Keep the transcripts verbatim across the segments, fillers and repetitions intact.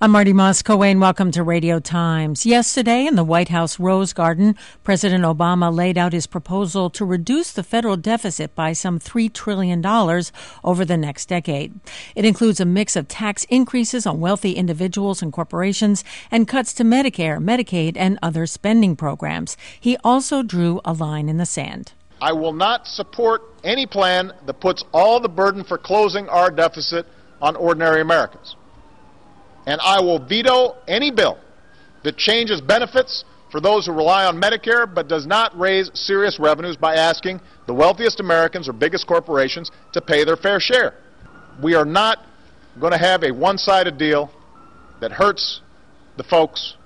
I'm Marty Moss-Coane. Welcome to Radio Times. Yesterday in the White House Rose Garden, President Obama laid out his proposal to reduce the federal deficit by some three trillion dollars over the next decade. It includes a mix of tax increases on wealthy individuals and corporations and cuts to Medicare, Medicaid, and other spending programs. He also drew a line in the sand. I will not support any plan that puts all the burden for closing our deficit on ordinary Americans. And I will veto any bill that changes benefits for those who rely on Medicare but does not raise serious revenues by asking the wealthiest Americans or biggest corporations to pay their fair share. We are not going to have a one-sided deal that hurts the folks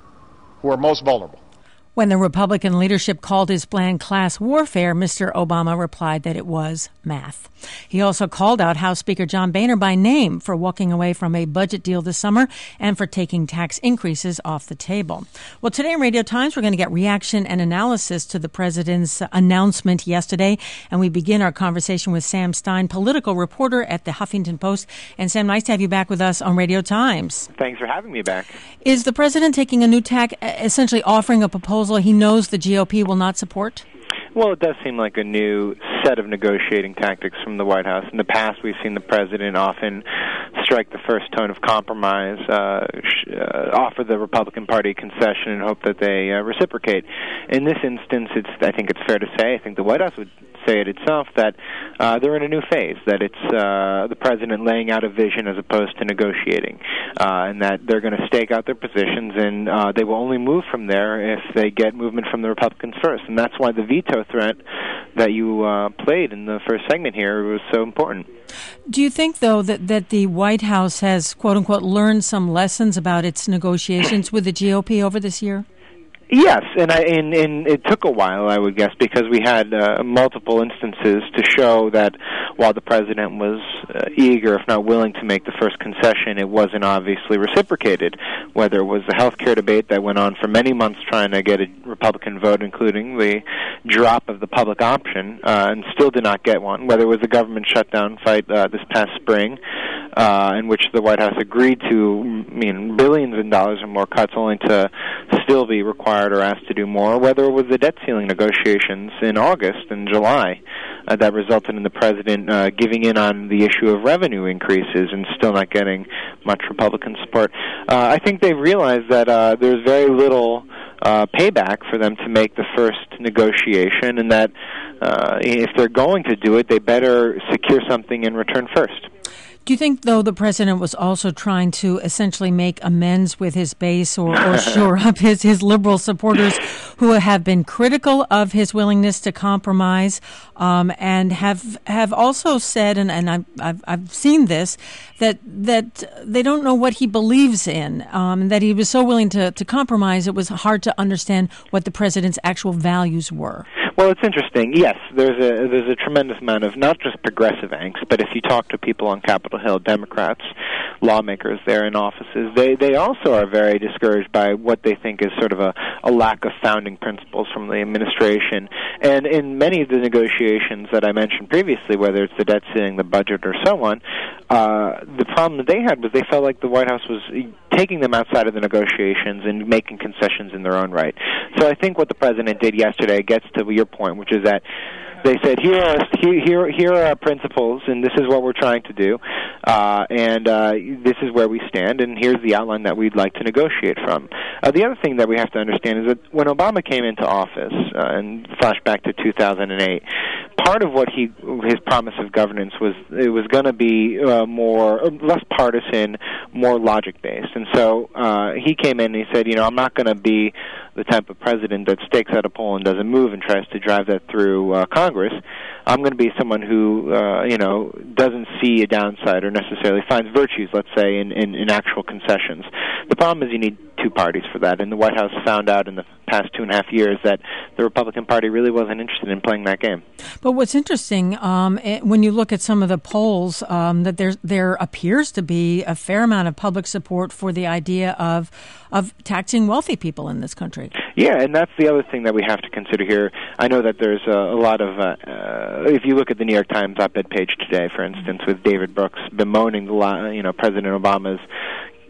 who are most vulnerable. When the Republican leadership called his plan class warfare, Mister Obama replied that it was math. He also called out House Speaker John Boehner by name for walking away from a budget deal this summer and for taking tax increases off the table. Well, today in Radio Times, we're going to get reaction and analysis to the president's announcement yesterday. And we begin our conversation with Sam Stein, political reporter at the Huffington Post. And Sam, nice to have you back with us on Radio Times. Thanks for having me back. Is the president taking a new tack, essentially offering a proposal he knows the G O P will not support? Well, it does seem like a new set of negotiating tactics from the White House. In the past, we've seen the president often strike the first tone of compromise, uh, sh- uh, offer the Republican Party a concession and hope that they uh, reciprocate. In this instance, it's, I think it's fair to say, I think the White House would say it itself, that uh, they're in a new phase, that it's uh, the president laying out a vision as opposed to negotiating, uh, and that they're going to stake out their positions, and uh, they will only move from there if they get movement from the Republicans first. And that's why the veto threat that you uh, played in the first segment here was so important. Do you think, though, that, that the White House has, quote-unquote, learned some lessons about its negotiations with the G O P over this year? Yes, and, I, and, and it took a while, I would guess, because we had uh, multiple instances to show that while the president was uh, eager, if not willing, to make the first concession, it wasn't obviously reciprocated, whether it was the health care debate that went on for many months trying to get a Republican vote, including the drop of the public option, uh, and still did not get one, whether it was the government shutdown fight uh, this past spring, uh, in which the White House agreed to, I mean, billions of dollars or more cuts only to still be required or asked to do more, whether it was the debt ceiling negotiations in August and July uh, that resulted in the president uh, giving in on the issue of revenue increases and still not getting much Republican support. Uh, I think they've realized that uh, there's very little uh, payback for them to make the first negotiation, and that uh, if they're going to do it, they better secure something in return first. Do you think, though, the president was also trying to essentially make amends with his base or, or shore up his, his liberal supporters who have been critical of his willingness to compromise um, and have have also said, and, and I've, I've, I've seen this, that that they don't know what he believes in, um, that he was so willing to, to compromise, it was hard to understand what the president's actual values were? Well, it's interesting. Yes, there's a there's a tremendous amount of not just progressive angst, but if you talk to people on Capitol Hill, Democrats, lawmakers there in offices, they they also are very discouraged by what they think is sort of a, a lack of founding principles from the administration. And in many of the negotiations that I mentioned previously, whether it's the debt ceiling, the budget, or so on, uh, the problem that they had was they felt like the White House was taking them outside of the negotiations and making concessions in their own right. So I think what the president did yesterday gets to your point, which is that they said, here are here here are our principles, and this is what we're trying to do, uh, and uh, this is where we stand, and here's the outline that we'd like to negotiate from. Uh, the other thing that we have to understand is that when Obama came into office, uh, and flashback to two thousand eight, part of what he his promise of governance was it was going to be uh, more less partisan, more logic based, and so uh, he came in and he said, you know, I'm not going to be the type of president that stakes out a pole and doesn't move and tries to drive that through uh, Congress. I'm going to be someone who, uh, you know, doesn't see a downside or necessarily finds virtues, let's say, in, in, in actual concessions. The problem is you need two parties for that, and the White House found out in the past two and a half years that the Republican Party really wasn't interested in playing that game. But what's interesting, um, when you look at some of the polls, um, that there there appears to be a fair amount of public support for the idea of of taxing wealthy people in this country. Yeah, and that's the other thing that we have to consider here. I know that there's a, a lot of, uh, uh, if you look at the New York Times op-ed page today, for instance, with David Brooks bemoaning the, you know, President Obama's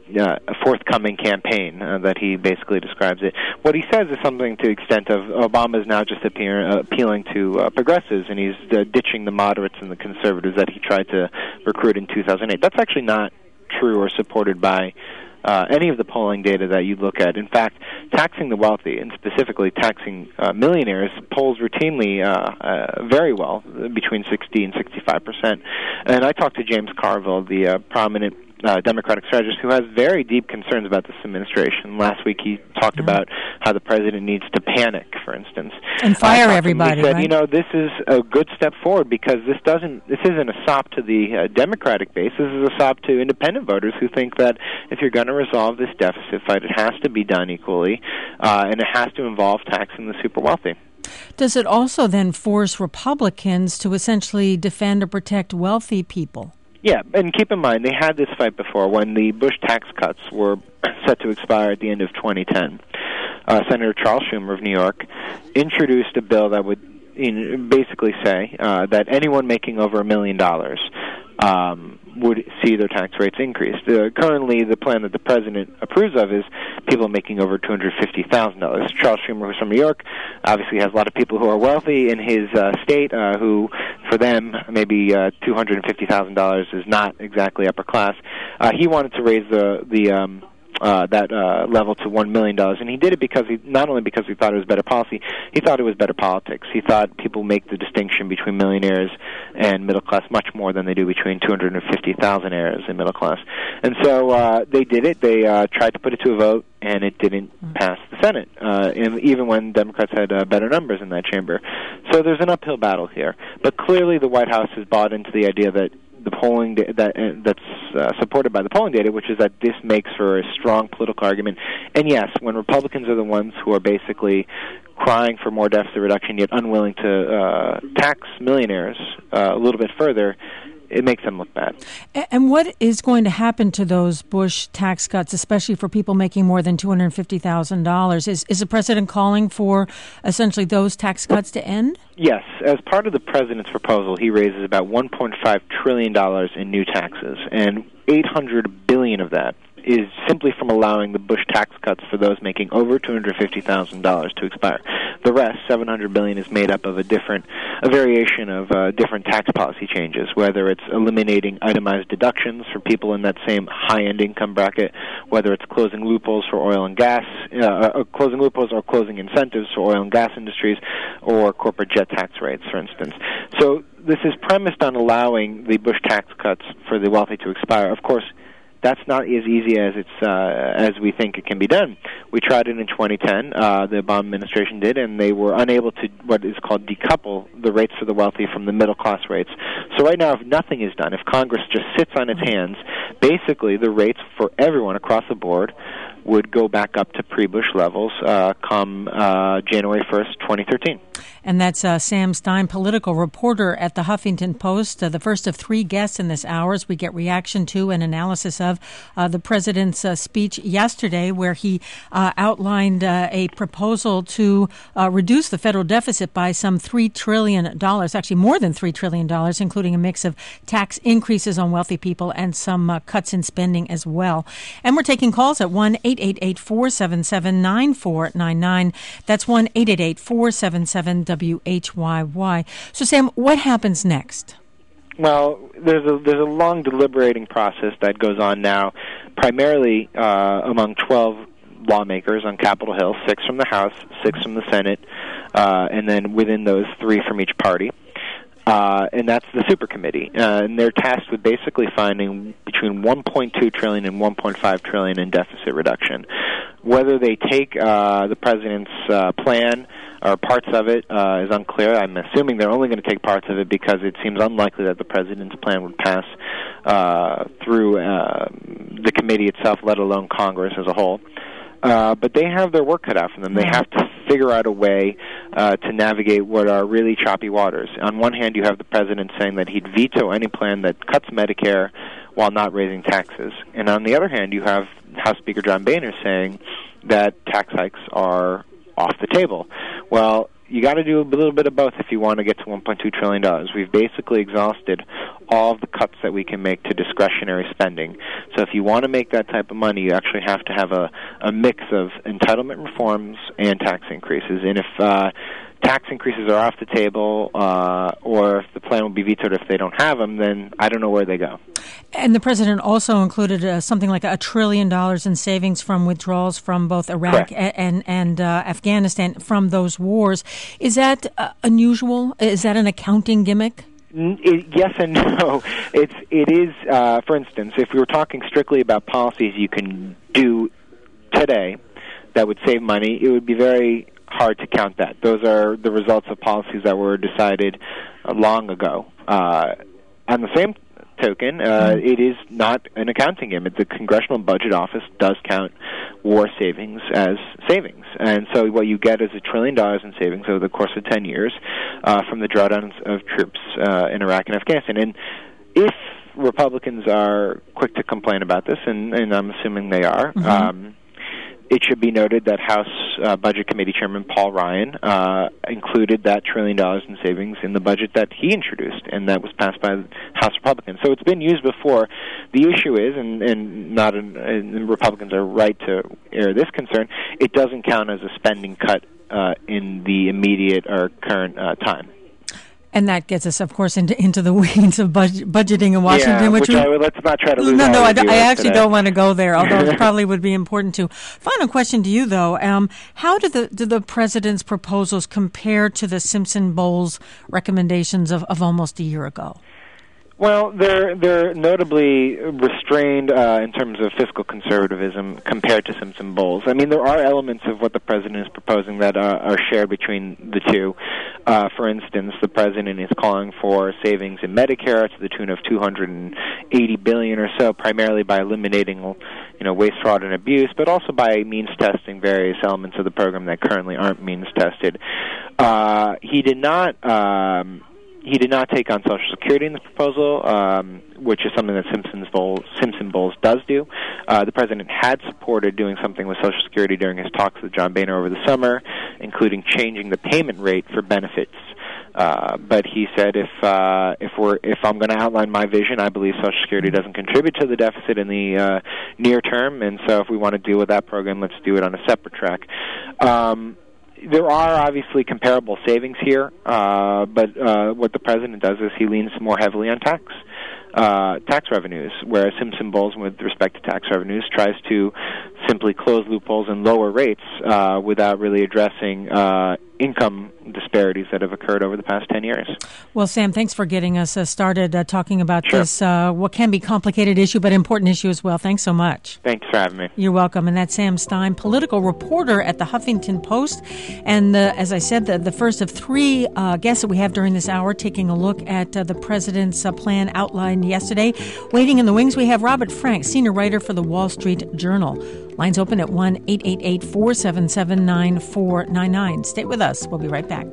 uh, a forthcoming campaign uh, that he basically describes it. What he says is something to the extent of Obama is now just appear, uh, appealing to uh, progressives, and he's uh, ditching the moderates and the conservatives that he tried to recruit in two thousand eight. That's actually not true or supported by Uh, any of the polling data that you look at. In fact, taxing the wealthy, and specifically taxing uh, millionaires, polls routinely uh, uh, very well, between sixty and sixty-five percent. And I talked to James Carville, the uh, prominent uh, Democratic strategist, who has very deep concerns about this administration. Last week he talked mm-hmm. about how the president needs to panic, for instance. And fire everybody, He said, right? you know, this is a good step forward because this doesn't, this isn't a sop to the uh, Democratic base. This is a sop to independent voters who think that if you're going to resolve this deficit fight, it has to be done equally, uh, and it has to involve taxing the super wealthy. Does it also then force Republicans to essentially defend or protect wealthy people? Yeah, and keep in mind, they had this fight before when the Bush tax cuts were set to expire at the end of twenty ten. Uh, Senator Charles Schumer of New York introduced a bill that would you know, basically say uh, that anyone making over a million dollars um, would see their tax rates increased. Uh, currently, the plan that the president approves of is people making over two hundred fifty thousand dollars. Charles Schumer, who's from New York, obviously has a lot of people who are wealthy in his uh, state uh, who, for them, maybe uh, two hundred fifty thousand dollars is not exactly upper class. Uh, he wanted to raise the the um, Uh, that uh, level to one million dollars, and he did it because he not only because he thought it was better policy, he thought it was better politics. He thought people make the distinction between millionaires and middle class much more than they do between two hundred fifty thousand heirs and middle class. And so uh, they did it. They uh, tried to put it to a vote, and it didn't pass the Senate, uh, and even when Democrats had uh, better numbers in that chamber. So there's an uphill battle here. But clearly the White House has bought into the idea that the polling da- that uh, that's uh, supported by the polling data, which is that this makes for a strong political argument. And yes, when Republicans are the ones who are basically crying for more deficit reduction yet unwilling to uh, tax millionaires uh, a little bit further, it makes them look bad. And what is going to happen to those Bush tax cuts, especially for people making more than two hundred fifty thousand dollars? Is, is the president calling for essentially those tax cuts to end? Yes. As part of the president's proposal, he raises about one point five trillion dollars in new taxes, and eight hundred billion dollars of that is simply from allowing the Bush tax cuts for those making over two hundred fifty thousand dollars to expire. The rest, seven hundred billion dollars, is made up of a different, a variation of uh, different tax policy changes, whether it's eliminating itemized deductions for people in that same high-end income bracket, whether it's closing loopholes for oil and gas, uh, uh, closing loopholes or closing incentives for oil and gas industries, or corporate jet tax rates, for instance. So this is premised on allowing the Bush tax cuts for the wealthy to expire. Of course, that's not as easy as it's uh, as we think it can be done. We tried it in twenty ten. Uh, the Obama administration did, and they were unable to what is called decouple the rates for the wealthy from the middle class rates. So right now, if nothing is done, if Congress just sits on its hands, basically the rates for everyone across the board would go back up to pre-Bush levels uh, come uh, January first, twenty thirteen. And that's uh, Sam Stein, political reporter at the Huffington Post, uh, the first of three guests in this hour as we get reaction to and analysis of uh, the president's uh, speech yesterday, where he uh, outlined uh, a proposal to uh, reduce the federal deficit by some three trillion dollars, actually more than three trillion dollars, including a mix of tax increases on wealthy people and some uh, cuts in spending as well. And we're taking calls at one eight eight eight, four seven seven, nine four nine nine. That's one eight eight eight, four seven seven, W H Y Y. So, Sam, what happens next? Well, there's a there's a long deliberating process that goes on now, primarily uh, among twelve lawmakers on Capitol Hill, six from the House, six from the Senate, uh, and then within those, three from each party. Uh, and that's the super committee. Uh, and they're tasked with basically finding between one point two trillion dollars and one point five trillion dollars in deficit reduction. Whether they take uh, the president's uh, plan or parts of it uh, is unclear. I'm assuming they're only going to take parts of it because it seems unlikely that the president's plan would pass uh, through uh, the committee itself, let alone Congress as a whole. Uh, but they have their work cut out for them. They have to figure out a way uh, to navigate what are really choppy waters. On one hand, you have the president saying that he'd veto any plan that cuts Medicare while not raising taxes. And on the other hand, you have House Speaker John Boehner saying that tax hikes are off the table. Well, you got to do a little bit of both if you want to get to one point two trillion dollars. We've basically exhausted all of the cuts that we can make to discretionary spending. So if you want to make that type of money, you actually have to have a, a mix of entitlement reforms and tax increases. And if uh, tax increases are off the table, uh, or if the plan will be vetoed if they don't have them, then I don't know where they go. And the president also included uh, something like a trillion dollars in savings from withdrawals from both Iraq Correct. and and uh, Afghanistan from those wars. Is that uh, unusual? Is that an accounting gimmick? It, yes and no. It's it is. Uh, for instance, if we were talking strictly about policies you can do today that would save money, it would be very hard to count that. Those are the results of policies that were decided uh, long ago. Uh, on the same token, uh, it is not an accounting gimmick. The Congressional Budget Office does count war savings as savings. And so what you get is a trillion dollars in savings over the course of ten years uh, from the drawdowns of troops uh, in Iraq and Afghanistan. And if Republicans are quick to complain about this, and, and I'm assuming they are, mm-hmm. um, it should be noted that House uh, Budget Committee Chairman Paul Ryan uh, included that trillion dollars in savings in the budget that he introduced, and that was passed by the House Republicans. So it's been used before. The issue is, and, and not an, and Republicans are right to air this concern, it doesn't count as a spending cut uh, in the immediate or current uh, time. And that gets us, of course, into into the weeds of budget, budgeting in Washington. Yeah, which, which we, I, let's not try to lose No, no, I, I actually today. don't want to go there, although it probably would be important to. Final question to you, though. Um, how do the do the president's proposals compare to the Simpson-Bowles recommendations of, of almost a year ago? Well, they're they're notably restrained uh, in terms of fiscal conservatism compared to Simpson-Bowles. I mean, there are elements of what the president is proposing that uh, are shared between the two. Uh, for instance, the president is calling for savings in Medicare to the tune of two hundred eighty billion dollars or so, primarily by eliminating, you know, waste, fraud, and abuse, but also by means testing various elements of the program that currently aren't means tested. Uh, he did not. Um, He did not take on Social Security in the proposal, um, which is something that Simpson-Bowles, Simpson-Bowles does do. Uh, the president had supported doing something with Social Security during his talks with John Boehner over the summer, including changing the payment rate for benefits. Uh, but he said, if uh, if we're if I'm going to outline my vision, I believe Social Security doesn't contribute to the deficit in the uh, near term, and so if we want to deal with that program, let's do it on a separate track. Um, There are obviously comparable savings here, uh, but uh, what the president does is he leans more heavily on tax uh, tax revenues, whereas Simpson-Bowles, with respect to tax revenues, tries to simply close loopholes and lower rates uh, without really addressing uh, income disparities that have occurred over the past ten years. Well, Sam, thanks for getting us uh, started uh, talking about sure. this, uh, what can be complicated issue, but important issue as well. Thanks so much. Thanks for having me. You're welcome. And that's Sam Stein, political reporter at the Huffington Post. And uh, as I said, the, the first of three uh, guests that we have during this hour, taking a look at uh, the president's uh, plan outlined yesterday. Waiting in the wings, we have Robert Frank, senior writer for the Wall Street Journal. Lines open at one eight eight eight, four seven seven, nine four nine nine. Stay with us. We'll be right back.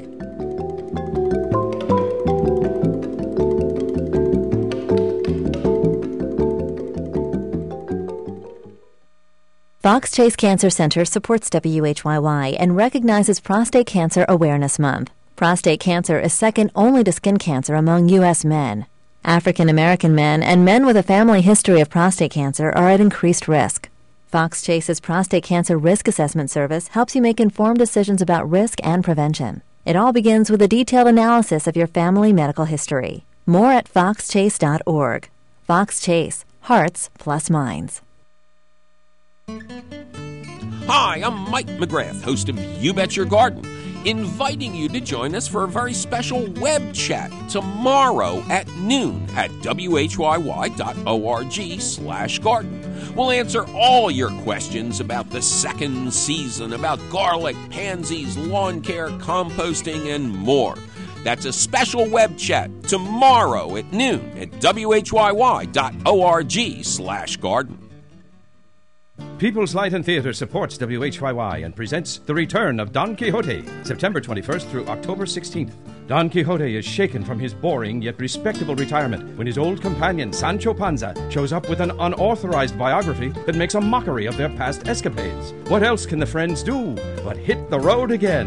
Fox Chase Cancer Center supports W H Y Y and recognizes Prostate Cancer Awareness Month. Prostate cancer is second only to skin cancer among U S men. African American men and men with a family history of prostate cancer are at increased risk. Fox Chase's Prostate Cancer Risk Assessment Service helps you make informed decisions about risk and prevention. It all begins with a detailed analysis of your family medical history. More at fox chase dot org. Fox Chase, hearts plus minds. Hi, I'm Mike McGrath, host of You Bet Your Garden, inviting you to join us for a very special web chat tomorrow at noon at W H Y Y dot org slash garden. We'll answer all your questions about the second season, about garlic, pansies, lawn care, composting, and more. That's a special web chat tomorrow at noon at W H Y Y dot org slash garden. People's Light and Theatre supports W H Y Y and presents The Return of Don Quixote, September twenty-first through October sixteenth. Don Quixote is shaken from his boring yet respectable retirement when his old companion Sancho Panza shows up with an unauthorized biography that makes a mockery of their past escapades. What else can the friends do but hit the road again?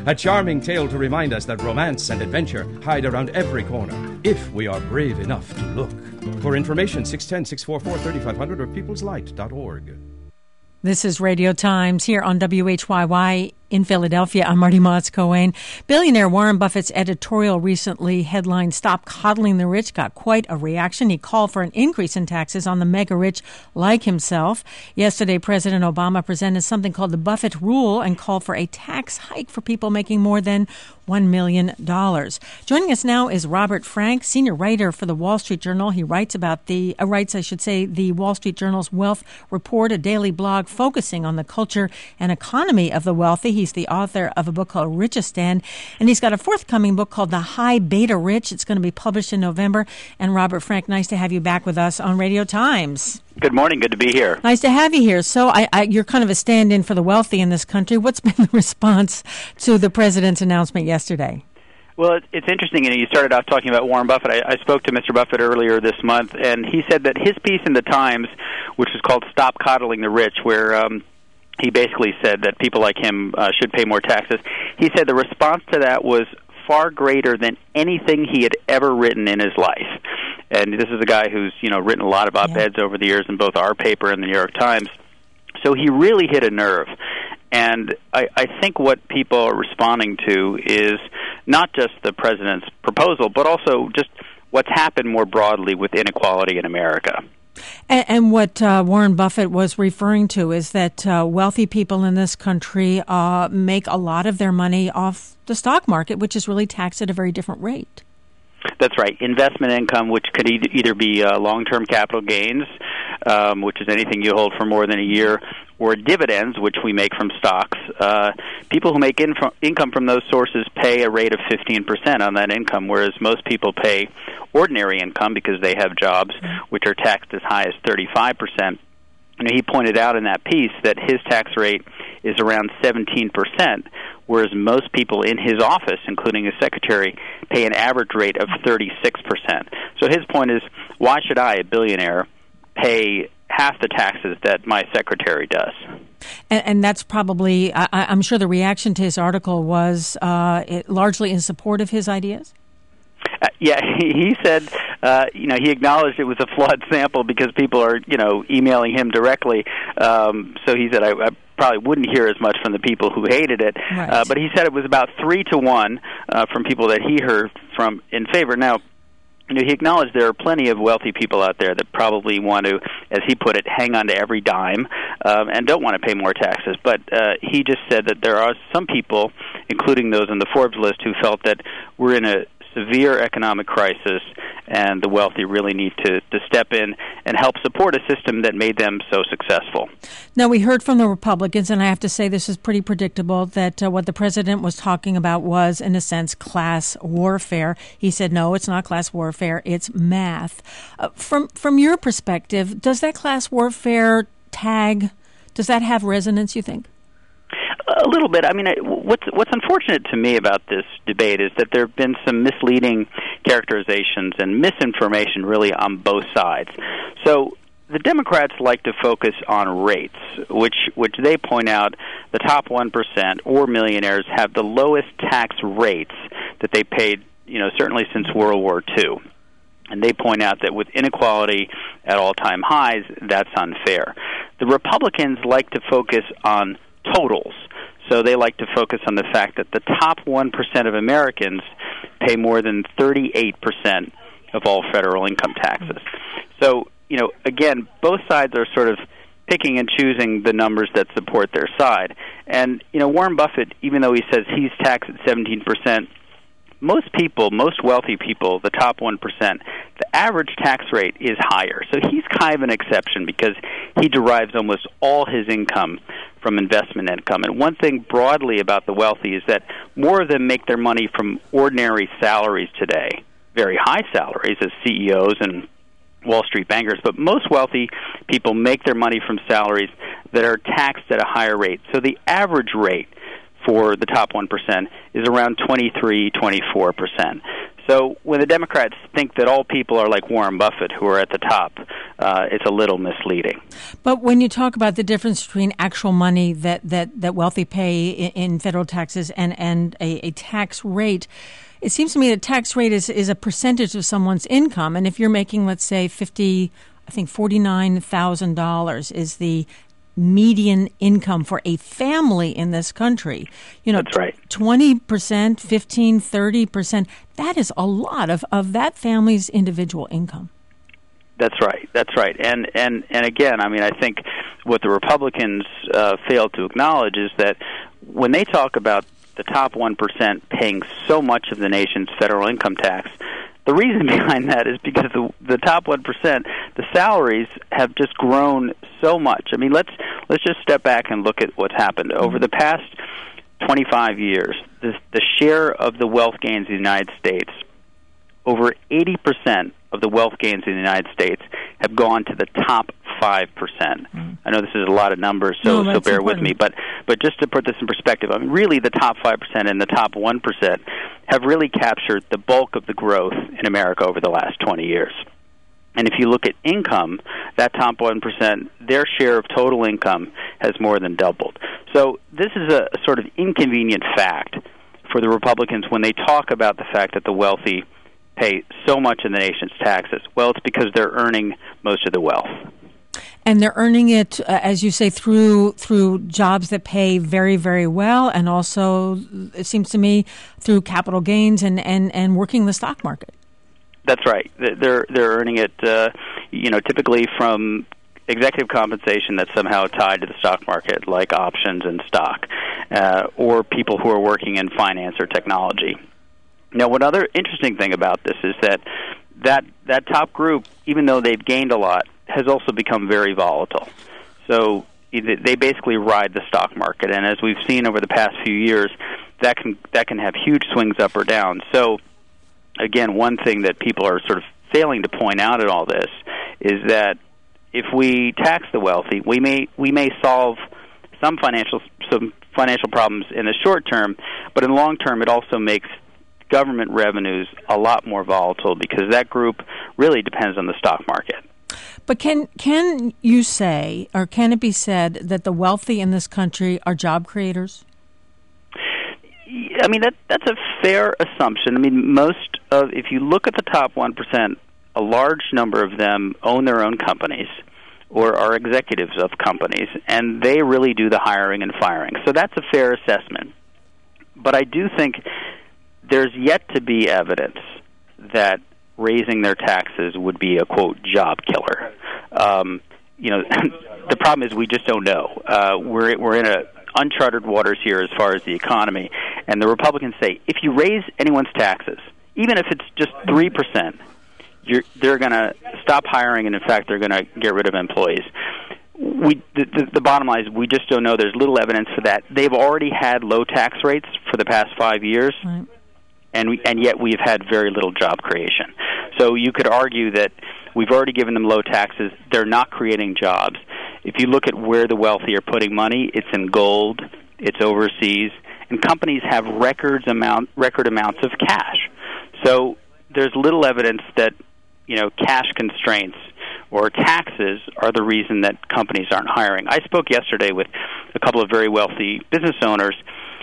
A charming tale to remind us that romance and adventure hide around every corner, if we are brave enough to look. For information, six one zero, six four four, three five zero zero or peoples light dot org. This is Radio Times here on W H Y Y in Philadelphia. I'm Marty Motz Cohen. Billionaire Warren Buffett's editorial recently headlined "Stop Coddling the Rich" got quite a reaction. He called for an increase in taxes on the mega rich like himself. Yesterday, President Obama presented something called the Buffett Rule and called for a tax hike for people making more than one million dollars. Joining us now is Robert Frank, senior writer for the Wall Street Journal. He writes about the, uh, writes, I should say, the Wall Street Journal's Wealth Report, a daily blog focusing on the culture and economy of the wealthy. He's the author of a book called Richistan, and he's got a forthcoming book called The High Beta Rich. It's going to be published in November. And Robert Frank, nice to have you back with us on Radio Times. Good morning. Good to be here. Nice to have you here. So I, I, you're kind of a stand-in for the wealthy in this country. What's been the response to the president's announcement yesterday? Well, it's interesting, and you started off talking about Warren Buffett. I, I spoke to Mister Buffett earlier this month, and he said that his piece in the Times, which is called "Stop Coddling the Rich," where um, he basically said that people like him uh, should pay more taxes, he said the response to that was far greater than anything he had ever written in his life. And this is a guy who's, you know, written a lot of op-eds yeah. over the years in both our paper and the New York Times. So he really hit a nerve. And I, I think what people are responding to is not just the president's proposal, but also just what's happened more broadly with inequality in America. And, and what uh, Warren Buffett was referring to is that uh, wealthy people in this country uh, make a lot of their money off the stock market, which is really taxed at a very different rate. That's right. Investment income, which could e- either be uh, long-term capital gains, um, which is anything you hold for more than a year, or dividends, which we make from stocks. Uh, people who make in- income from those sources pay a rate of fifteen percent on that income, whereas most people pay ordinary income because they have jobs, which are taxed as high as thirty-five percent. And he pointed out in that piece that his tax rate is around seventeen percent, whereas most people in his office, including his secretary, pay an average rate of thirty-six percent. So his point is, why should I, a billionaire, pay half the taxes that my secretary does? And, and that's probably, I, I'm sure the reaction to his article was uh, it largely in support of his ideas? Uh, yeah, he, he said, uh, you know, he acknowledged it was a flawed sample because people are, you know, emailing him directly. Um, so he said, I, I probably wouldn't hear as much from the people who hated it. Right. Uh, but he said it was about three to one uh, from people that he heard from in favor. Now, you know, he acknowledged there are plenty of wealthy people out there that probably want to, as he put it, hang on to every dime um, and don't want to pay more taxes. But uh, he just said that there are some people, including those on the Forbes list, who felt that we're in a severe economic crisis and the wealthy really need to, to step in and help support a system that made them so successful. Now, we heard from the Republicans, and I have to say this is pretty predictable, that uh, what the president was talking about was, in a sense, class warfare. He said, no, it's not class warfare, it's math. Uh, from from your perspective, does that class warfare tag, does that have resonance, you think? A little bit. I mean, what's what's unfortunate to me about this debate is that there have been some misleading characterizations and misinformation really on both sides. So the Democrats like to focus on rates, which which they point out the top one percent or millionaires have the lowest tax rates that they paid, you know, certainly since World War Two. And they point out that with inequality at all-time highs, that's unfair. The Republicans like to focus on totals. So they like to focus on the fact that the top one percent of Americans pay more than thirty-eight percent of all federal income taxes. So, you know, again, both sides are sort of picking and choosing the numbers that support their side. And, you know, Warren Buffett, even though he says he's taxed at seventeen percent, most people, most wealthy people, the top one percent, the average tax rate is higher. So he's kind of an exception because he derives almost all his income from investment income. And one thing broadly about the wealthy is that more of them make their money from ordinary salaries today, very high salaries as C E Os and Wall Street bankers, but most wealthy people make their money from salaries that are taxed at a higher rate. So the average rate for the top one percent is around twenty-three, twenty-four percent. So when the Democrats think that all people are like Warren Buffett, who are at the top, uh, it's a little misleading. But when you talk about the difference between actual money that, that, that wealthy pay in, in federal taxes and, and a, a tax rate, it seems to me that tax rate is, is a percentage of someone's income. And if you're making, let's say, fifty, I think forty-nine thousand dollars is the median income for a family in this country. You know, that's right. twenty percent, fifteen, thirty percent, that is a lot of, of that family's individual income. That's right. That's right. And and and again, I mean, I think what the Republicans uh, fail to acknowledge is that when they talk about the top one percent paying so much of the nation's federal income tax, the reason behind that is because the the top one percent, the salaries have just grown so much. I mean, let's let's just step back and look at what's happened over the past twenty-five years. The the share of the wealth gains in the United States, over eighty percent of the wealth gains in the United States have gone to the top five percent. Mm. I know this is a lot of numbers, so no, so bear important. with me. But but just to put this in perspective, I mean, really the top five percent and the top one percent have really captured the bulk of the growth in America over the last twenty years. And if you look at income, that top one percent, their share of total income has more than doubled. So this is a, a sort of inconvenient fact for the Republicans when they talk about the fact that the wealthy pay so much in the nation's taxes. Well, it's because they're earning most of the wealth. And they're earning it, uh, as you say, through through jobs that pay very, very well, and also, it seems to me, through capital gains and, and, and working the stock market. That's right. They're they're earning it, uh, you know, typically from executive compensation that's somehow tied to the stock market, like options and stock, uh, or people who are working in finance or technology. Now, one other interesting thing about this is that that, that top group, even though they've gained a lot, has also become very volatile. So they basically ride the stock market, and as we've seen over the past few years, that can that can have huge swings up or down. So, again, one thing that people are sort of failing to point out in all this is that if we tax the wealthy, we may we may solve some financial some financial problems in the short term, but in the long term, it also makes government revenues a lot more volatile because that group really depends on the stock market. But can can you say, or can it be said, that the wealthy in this country are job creators? I mean, that that's a fair assumption. I mean, most of, if you look at the top one percent, a large number of them own their own companies or are executives of companies, and they really do the hiring and firing. So that's a fair assessment. But I do think there's yet to be evidence that raising their taxes would be a, quote, job killer. Um, you know, the problem is we just don't know. Uh, we're we're in a uncharted waters here as far as the economy, and the Republicans say if you raise anyone's taxes, even if it's just three percent, you're, they're going to stop hiring, and in fact, they're going to get rid of employees. We the, the, the bottom line is we just don't know. There's little evidence for that. They've already had low tax rates for the past five years. Right. And we, and yet we've had very little job creation. So you could argue that we've already given them low taxes. They're not creating jobs. If you look at where the wealthy are putting money, it's in gold, it's overseas, and companies have records amount record amounts of cash. So there's little evidence that, you know, cash constraints or taxes are the reason that companies aren't hiring. I spoke yesterday with a couple of very wealthy business owners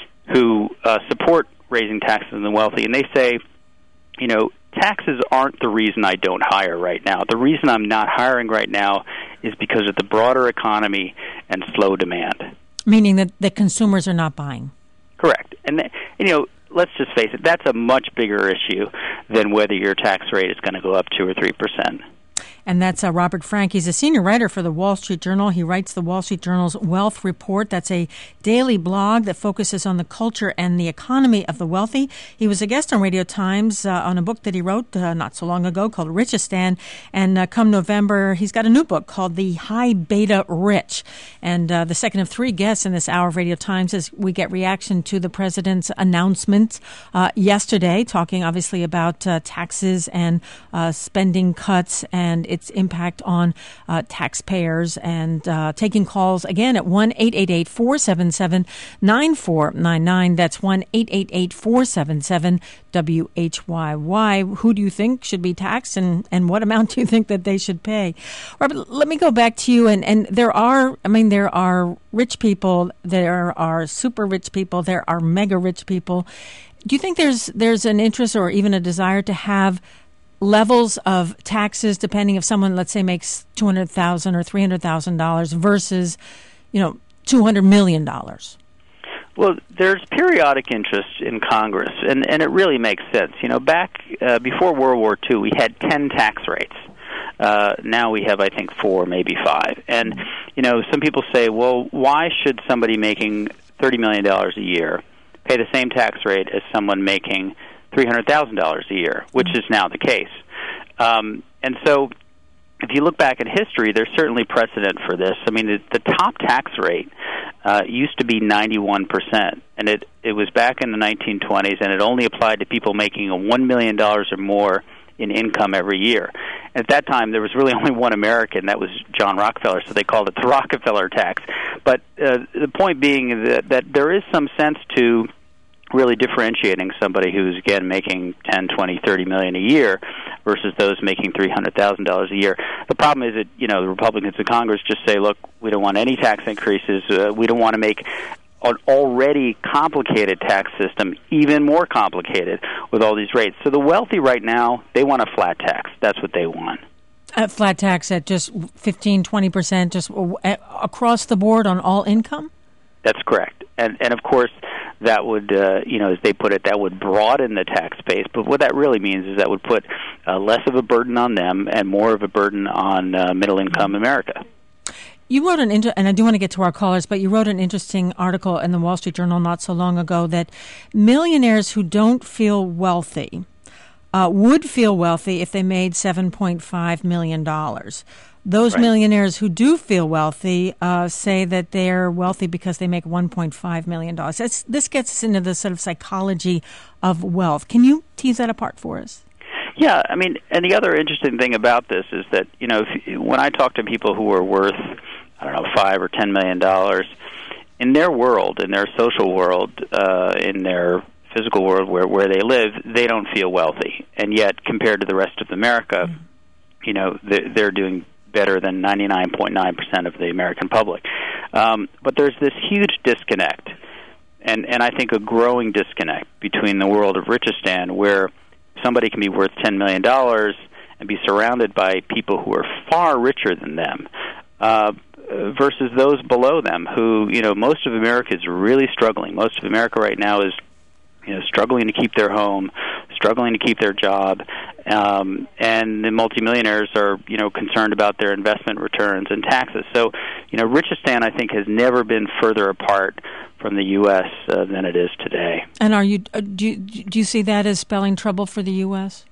who uh, support raising taxes on the wealthy, and they say, you know, taxes aren't the reason I don't hire right now. The reason I'm not hiring right now is because of the broader economy and slow demand. Meaning that the consumers are not buying. Correct. And, you know, let's just face it, that's a much bigger issue than whether your tax rate is going to go up two or three percent. And that's uh, Robert Frank. He's a senior writer for the Wall Street Journal. He writes the Wall Street Journal's Wealth Report. That's a daily blog that focuses on the culture and the economy of the wealthy. He was a guest on Radio Times uh, on a book that he wrote uh, not so long ago called Richistan. And uh, come November, he's got a new book called The High Beta Rich. And uh, the second of three guests in this hour of Radio Times as we get reaction to the president's announcement uh, yesterday, talking obviously about uh, taxes and uh, spending cuts. And it its impact on uh, taxpayers, and uh, taking calls again at one eight eight eight, four seven seven, nine four nine nine. That's one eight eight eight, four seven seven, W H Y Y. Who do you think should be taxed, and, and what amount do you think that they should pay? Robert, let me go back to you. And, and there are, I mean, there are rich people, there are super rich people, there are mega rich people. Do you think there's there's an interest or even a desire to have levels of taxes depending if someone, let's say, makes two hundred thousand dollars or three hundred thousand dollars versus, you know, two hundred million dollars? Well, there's periodic interest in Congress, and, and it really makes sense. You know, back uh, before World War Two, we had ten tax rates. Uh, now we have, I think, four, maybe five. And, you know, some people say, well, why should somebody making thirty million dollars a year pay the same tax rate as someone making three hundred thousand dollars a year, which is now the case. Um, and so if you look back at history, there's certainly precedent for this. I mean, the, the top tax rate uh, used to be ninety-one percent, and it, it was back in the nineteen twenties, and it only applied to people making a one million dollars or more in income every year. At that time, there was really only one American, that was John Rockefeller, so they called it the Rockefeller tax. But uh, the point being that, that there is some sense to really differentiating somebody who's, again, making ten, twenty, thirty million a year versus those making three hundred thousand dollars a year. The problem is that, you know, the Republicans in Congress just say, look, we don't want any tax increases. Uh, we don't want to make an already complicated tax system even more complicated with all these rates. So the wealthy right now, they want a flat tax. That's what they want. A flat tax at just fifteen, twenty percent, just across the board on all income? That's correct. And, and of course, that would, uh, you know, as they put it, that would broaden the tax base. But what that really means is that would put uh, less of a burden on them and more of a burden on uh, middle-income America. You wrote an, inter- and I do want to get to our callers, but you wrote an interesting article in the Wall Street Journal not so long ago that millionaires who don't feel wealthy uh, would feel wealthy if they made seven point five million dollars. Those right. millionaires who do feel wealthy uh, say that they're wealthy because they make one point five million dollars. That's, this gets us into the sort of psychology of wealth. Can you tease that apart for us? Yeah, I mean, and the other interesting thing about this is that, you know, if, when I talk to people who are worth, I don't know, five or ten million dollars, in their world, in their social world, uh, in their physical world where, where they live, they don't feel wealthy. And yet, compared to the rest of America, mm-hmm. you know, they're, they're doing better than ninety-nine point nine percent of the American public. Um, but there's this huge disconnect, and, and I think a growing disconnect between the world of Richistan, where somebody can be worth ten million dollars and be surrounded by people who are far richer than them, uh, versus those below them who, you know, most of America is really struggling. Most of America right now is, you know, struggling to keep their home, struggling to keep their job, um, and the multimillionaires are, you know, concerned about their investment returns and taxes. So, you know, Richistan, I think, has never been further apart from the U S uh, than it is today. And are you uh, do you, do you see that as spelling trouble for the U S?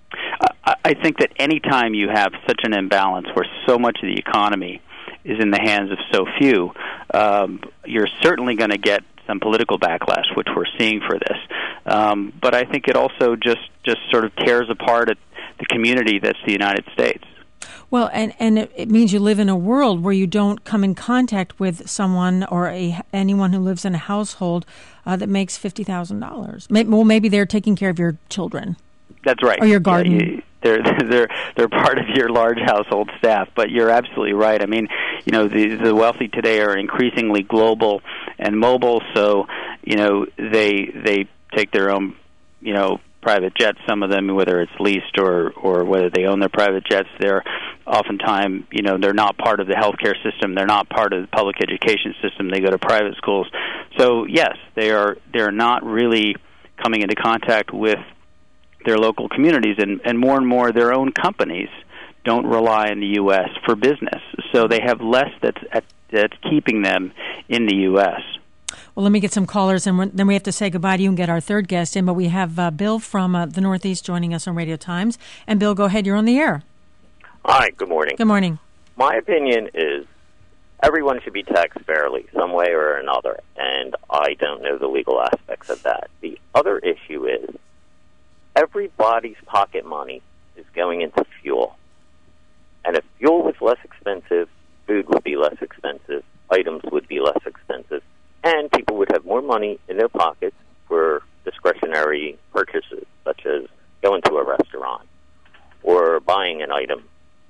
I, I think that any time you have such an imbalance where so much of the economy is in the hands of so few, um, you're certainly going to get some political backlash, which we're seeing for this. Um, but I think it also just, just sort of tears apart the community that's the United States. Well, and, and it, it means you live in a world where you don't come in contact with someone or a, anyone who lives in a household uh, that makes fifty thousand dollars. Maybe, well, maybe they're taking care of your children. That's right. Or your garden. Yeah, you, they're they're they're part of your large household staff. But you're absolutely right. I mean, you know, the the wealthy today are increasingly global and mobile. So, you know, they they take their own, you know, private jets. Some of them, whether it's leased or or whether they own their private jets, they're oftentimes, you know, they're not part of the healthcare system. They're not part of the public education system. They go to private schools. So yes, they are they're not really coming into contact with their local communities, and, and more and more their own companies don't rely on the U S for business. So they have less that's, at, that's keeping them in the U S. Well, let me get some callers, and then we have to say goodbye to you and get our third guest in. But we have uh, Bill from uh, the Northeast joining us on Radio Times. And Bill, go ahead. You're on the air. Hi, good morning. Good morning. My opinion is everyone should be taxed fairly, some way or another, and I don't know the legal aspects of that. The other issue is everybody's pocket money is going into fuel. And if fuel was less expensive, food would be less expensive, items would be less expensive, and people would have more money in their pockets for discretionary purchases, such as going to a restaurant or buying an item.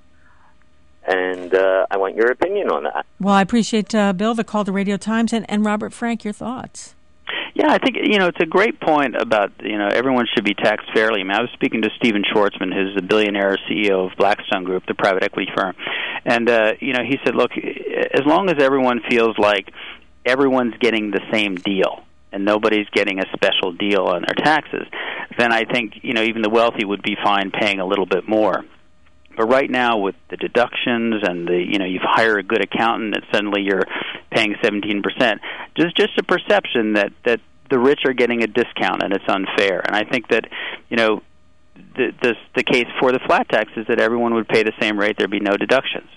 And uh, I want your opinion on that. Well, I appreciate, uh, Bill, the call to Radio Times, and, and Robert Frank, your thoughts. Yeah, I think, you know, it's a great point about, you know, everyone should be taxed fairly. I mean, I was speaking to Stephen Schwartzman, who's the billionaire C E O of Blackstone Group, the private equity firm. And, uh, you know, he said, look, as long as everyone feels like everyone's getting the same deal and nobody's getting a special deal on their taxes, then I think, you know, even the wealthy would be fine paying a little bit more. But right now, with the deductions and the, you know, you've hired a good accountant and suddenly you're paying seventeen percent, just just a perception that, that the rich are getting a discount and it's unfair. And I think that, you know, the, the, the case for the flat tax is that everyone would pay the same rate, there'd be no deductions.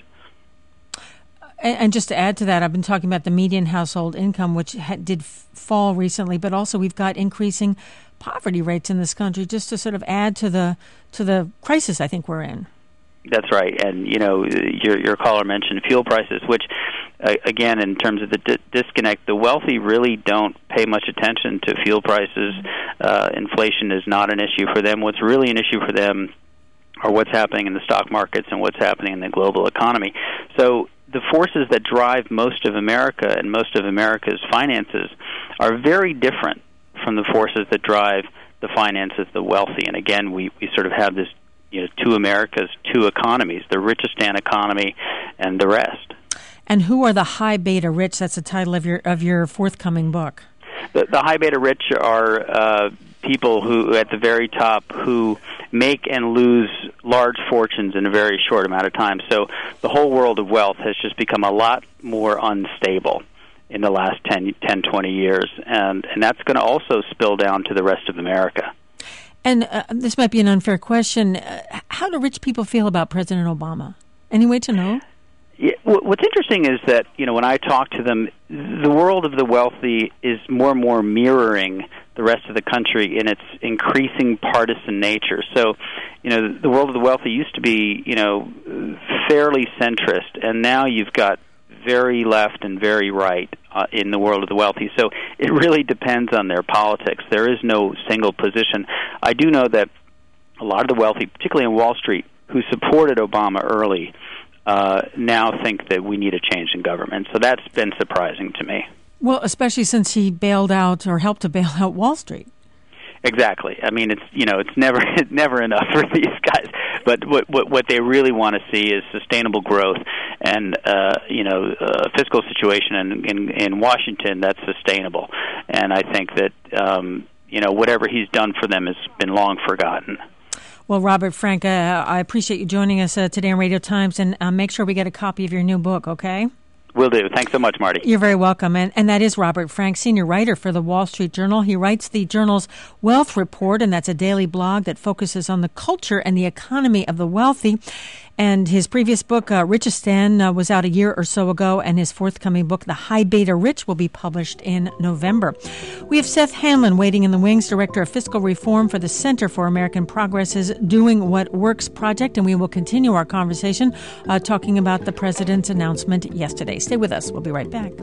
And, and just to add to that, I've been talking about the median household income, which ha- did f- fall recently, but also we've got increasing poverty rates in this country, just to sort of add to the to the crisis I think we're in. That's right, and you know, your your caller mentioned fuel prices, which, uh, again, in terms of the di- disconnect, the wealthy really don't pay much attention to fuel prices. Uh, inflation is not an issue for them. What's really an issue for them are what's happening in the stock markets and what's happening in the global economy. So the forces that drive most of America and most of America's finances are very different from the forces that drive the finances of the wealthy. And again, we, we sort of have this, you know, two Americas, two economies, the Richistan economy and the rest. And who are the high beta rich? That's the title of your of your forthcoming book. The, the high beta rich are uh, people who, at the very top, who make and lose large fortunes in a very short amount of time. So the whole world of wealth has just become a lot more unstable in the last ten, twenty years, and, and that's going to also spill down to the rest of America. And uh, this might be an unfair question. Uh, how do rich people feel about President Obama? Any way to know? Yeah, what's interesting is that, you know, when I talk to them, the world of the wealthy is more and more mirroring the rest of the country in its increasing partisan nature. So, you know, the world of the wealthy used to be, you know, fairly centrist, and now you've got very left and very right uh, in the world of the wealthy. So it really depends on their politics. There is no single position. I do know that a lot of the wealthy, particularly in Wall Street, who supported Obama early, uh, now think that we need a change in government. So that's been surprising to me. Well, especially since he bailed out or helped to bail out Wall Street. Exactly. I mean, it's, you know, it's never it's never enough for these guys. But what what, what they really want to see is sustainable growth and uh, you know, a fiscal situation in, in in Washington that's sustainable. And I think that um, you know, whatever he's done for them has been long forgotten. Well, Robert Frank, uh, I appreciate you joining us uh, today on Radio Times, and uh, make sure we get a copy of your new book, okay? Will do. Thanks so much, Marty. You're very welcome. And, and that is Robert Frank, senior writer for the Wall Street Journal. He writes the journal's Wealth Report, and that's a daily blog that focuses on the culture and the economy of the wealthy. And his previous book, uh, Richistan, uh, was out a year or so ago, and his forthcoming book, The High Beta Rich, will be published in November. We have Seth Hanlon waiting in the wings, Director of Fiscal Reform for the Center for American Progress's Doing What Works project, and we will continue our conversation uh, talking about the president's announcement yesterday. Stay with us. We'll be right back.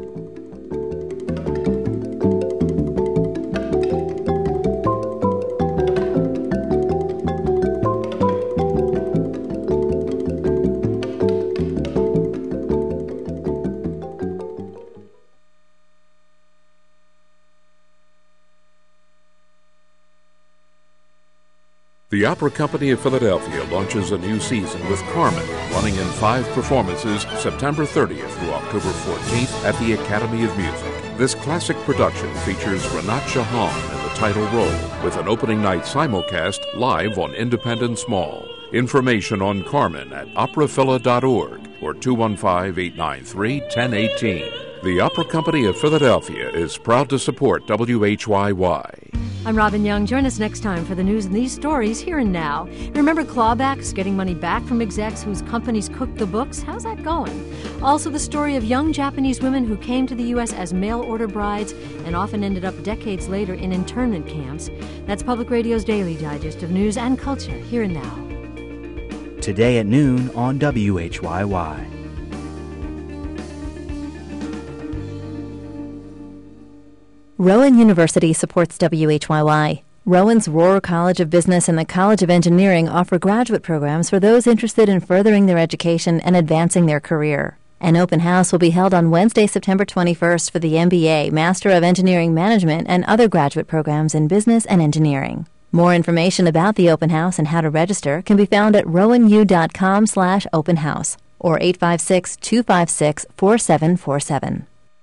The Opera Company of Philadelphia launches a new season with Carmen, running in five performances September thirtieth through October fourteenth at the Academy of Music. This classic production features Renat Shahan in the title role, with an opening night simulcast live on Independence Mall. Information on Carmen at opera phila dot org or two one five, eight nine three, one zero one eight. The Opera Company of Philadelphia is proud to support W H Y Y. I'm Robin Young. Join us next time for the news and these stories here and now. Remember clawbacks, getting money back from execs whose companies cooked the books? How's that going? Also the story of young Japanese women who came to the U S as mail-order brides and often ended up decades later in internment camps. That's Public Radio's Daily Digest of news and culture here and now. today at noon on W H Y Y. Rowan University supports W H Y Y. Rowan's Rohr College of Business and the College of Engineering offer graduate programs for those interested in furthering their education and advancing their career. An open house will be held on Wednesday, September twenty-first for the M B A, Master of Engineering Management, and other graduate programs in business and engineering. More information about the open house and how to register can be found at rowanu.com slash open house or eight five six, two five six, four seven four seven.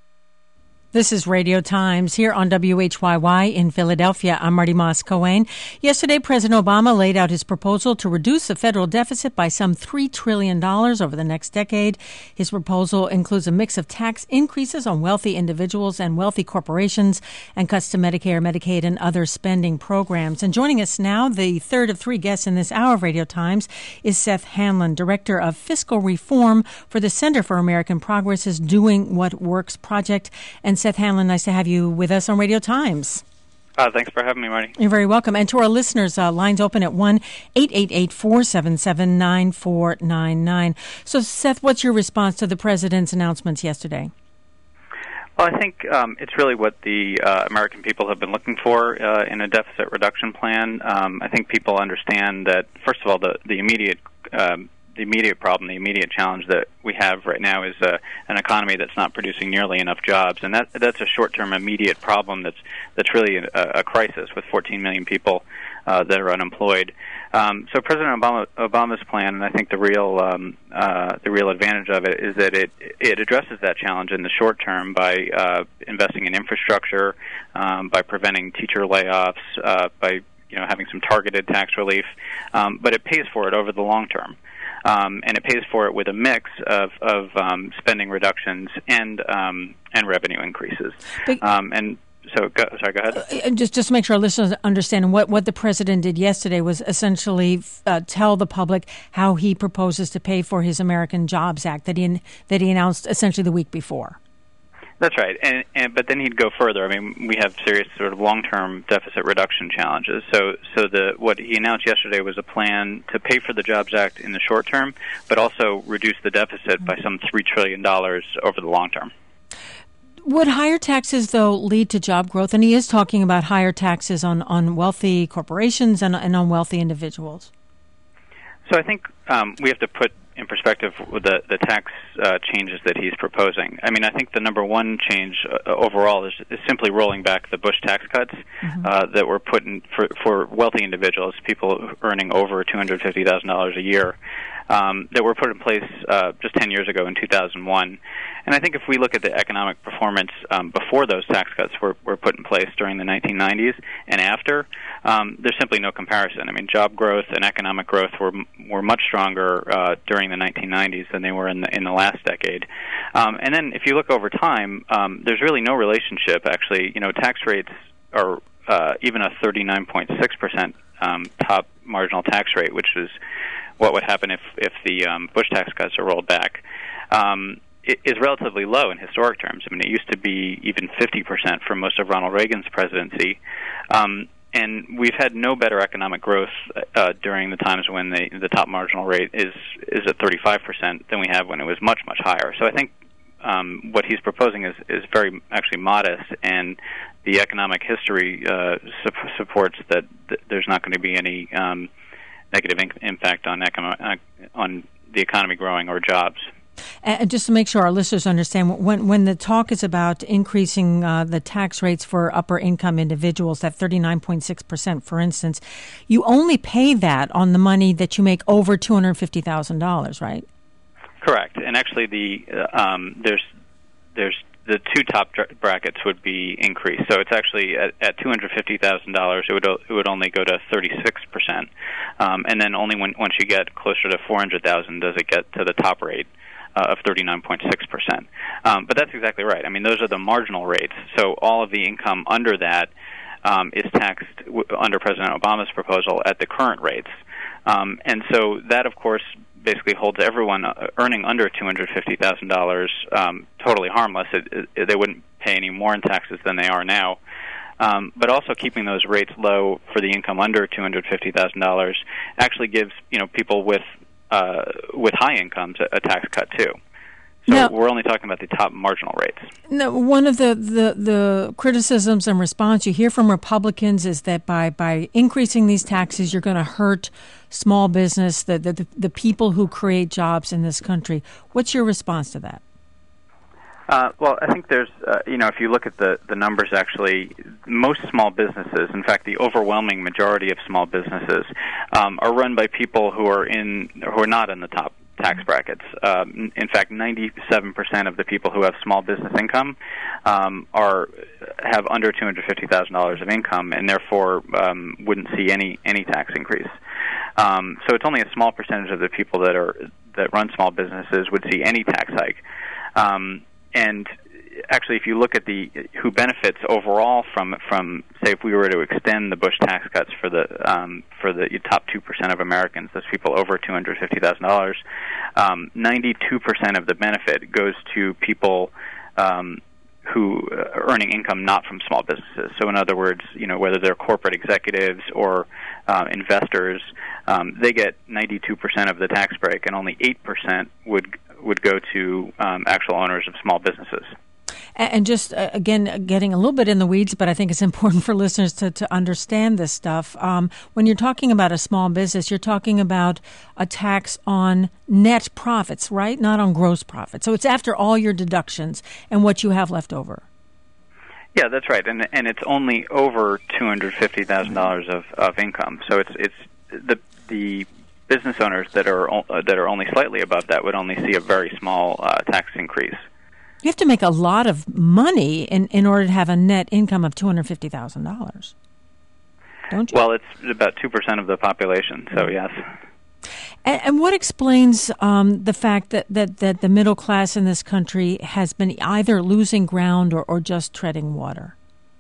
This is Radio Times here on W H Y Y in Philadelphia. I'm Marty Moss-Coane. Yesterday, President Obama laid out his proposal to reduce the federal deficit by some three trillion dollars over the next decade. His proposal includes a mix of tax increases on wealthy individuals and wealthy corporations and cuts to Medicare, Medicaid, and other spending programs. And joining us now, the third of three guests in this hour of Radio Times, is Seth Hanlon, Director of Fiscal Reform for the Center for American Progress's Doing What Works project. And Seth Hanlon, nice to have you with us on Radio Times. Uh, thanks for having me, Marty. You're very welcome. And to our listeners, uh, lines open at one eight eight eight, four seven seven, nine four nine nine. So, Seth, what's your response to the President's announcements yesterday? Well, I think um, it's really what the uh, American people have been looking for uh, in a deficit reduction plan. Um, I think people understand that, first of all, the, the immediate um, the immediate problem, the immediate challenge that we have right now is uh, an economy that's not producing nearly enough jobs, and that that's a short-term, immediate problem that's that's really a, a crisis with fourteen million people uh, that are unemployed. Um, so President Obama, Obama's plan, and I think the real um, uh, the real advantage of it is that it it addresses that challenge in the short term by uh, investing in infrastructure, um, by preventing teacher layoffs, uh, by you know having some targeted tax relief, um, but it pays for it over the long term. Um, and it pays for it with a mix of, of um, spending reductions and um, and revenue increases. Um, and so, go, sorry, go ahead. Uh, just, just to make sure our listeners understand, what, what the President did yesterday was essentially uh, tell the public how he proposes to pay for his American Jobs Act that he that he announced essentially the week before. That's right, and, and but then he'd go further. I mean, we have serious sort of long-term deficit reduction challenges. So, so the what he announced yesterday was a plan to pay for the Jobs Act in the short term, but also reduce the deficit by some three trillion dollars over the long term. Would higher taxes, though, lead to job growth? And he is talking about higher taxes on, on wealthy corporations and, and on wealthy individuals. So I think um, we have to put in perspective with the, the tax uh, changes that he's proposing. I mean, I think the number one change uh, overall is, is simply rolling back the Bush tax cuts mm-hmm. uh, that were put in for, for wealthy individuals, people earning over two hundred fifty thousand dollars a year, um, that were put in place uh, just ten years ago in two thousand one. And I think if we look at the economic performance um, before those tax cuts were, were put in place during the nineteen nineties and after, um, there's simply no comparison. I mean, job growth and economic growth were were much stronger uh, during the nineteen nineties than they were in the in the last decade. Um, and then if you look over time, um, there's really no relationship. Actually, you know, tax rates are uh, even a thirty-nine point six percent um, top marginal tax rate, which is what would happen if if the um, Bush tax cuts are rolled back. Um, is relatively low in historic terms. I mean, it used to be even fifty percent for most of Ronald Reagan's presidency. Um, and we've had no better economic growth uh, during the times when the, the top marginal rate is, is at thirty-five percent than we have when it was much, much higher. So I think um, what he's proposing is, is very actually modest, and the economic history uh, su- supports that th- there's not going to be any um, negative in- impact on, econo- uh, on the economy growing or jobs. And just to make sure our listeners understand, when when the talk is about increasing uh, the tax rates for upper income individuals, that thirty-nine point six percent, for instance, you only pay that on the money that you make over two hundred fifty thousand dollars, right? Correct. And actually, the uh, um, there's there's the two top dr- brackets would be increased. So it's actually at, at two hundred fifty thousand dollars, it would it would only go to thirty-six percent, um, and then only when once you get closer to four hundred thousand dollars does it get to the top rate Uh, of thirty-nine point six percent. Um, but that's exactly right. I mean, those are the marginal rates. So all of the income under that um, is taxed w- under President Obama's proposal at the current rates. Um, and so that, of course, basically holds everyone uh, earning under two hundred fifty thousand dollars um, totally harmless. It, it, they wouldn't pay any more in taxes than they are now. Um, but also keeping those rates low for the income under two hundred fifty thousand dollars actually gives, you know, people with uh, with high incomes a, a tax cut too. So now, we're only talking about the top marginal rates. Now, one of the, the, the criticisms and response you hear from Republicans is that by, by increasing these taxes, you're going to hurt small business, the, the, the people who create jobs in this country. What's your response to that? Uh, well, I think there's, uh, you know, if you look at the, the numbers, actually, most small businesses, in fact, the overwhelming majority of small businesses, um, are run by people who are in, who are not in the top tax brackets. Um, in fact, ninety-seven percent of the people who have small business income um, are have under two hundred fifty thousand dollars of income, and therefore um, wouldn't see any any tax increase. Um, so it's only a small percentage of the people that are that run small businesses would see any tax hike. Um, and actually, if you look at the who benefits overall from from say if we were to extend the Bush tax cuts for the um, for the top two percent of Americans, those people over two hundred fifty thousand dollars, um, ninety-two percent of the benefit goes to people um, who are earning income not from small businesses. So, in other words, you know, whether they're corporate executives or uh, investors, um, they get ninety-two percent of the tax break, and only eight percent would would go to um, actual owners of small businesses. And just, uh, again, getting a little bit in the weeds, but I think it's important for listeners to, to understand this stuff. Um, when you're talking about a small business, you're talking about a tax on net profits, right? Not on gross profits. So it's after all your deductions and what you have left over. Yeah, that's right. And and it's only over two hundred fifty thousand dollars of, of income. So it's it's the the business owners that are uh, that are only slightly above that would only see a very small uh, tax increase. You have to make a lot of money in, in order to have a net income of two hundred fifty thousand dollars, don't you? Well, it's about two percent of the population, so yes. And, and what explains um, the fact that, that, that the middle class in this country has been either losing ground or, or just treading water?